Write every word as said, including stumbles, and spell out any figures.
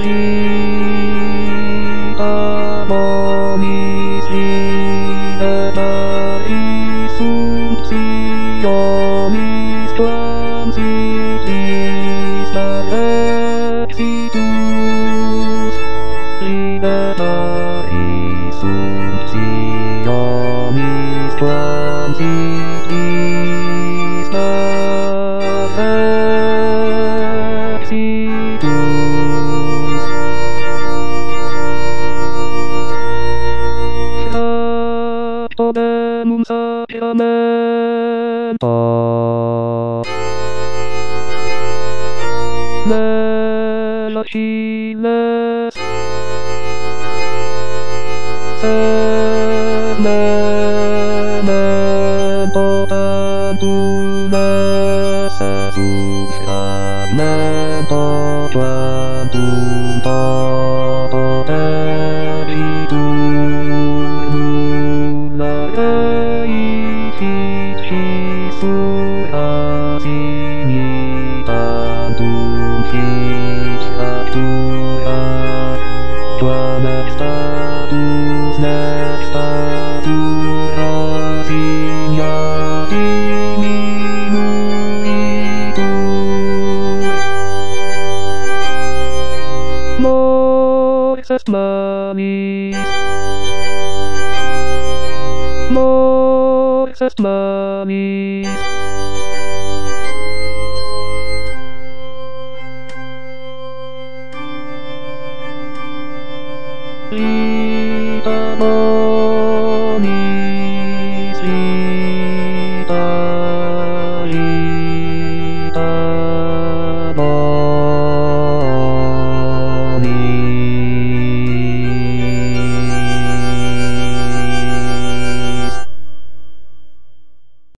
Kita mengizinkan Sionis transitis exitus Libertaris Sionis transitis exitus Scatto demum sapiamenta Nella Achilles Sed memento tantum esse sub fragmento quantum toto peritur nulla reifici surasini tantum hic captura quam ex status ne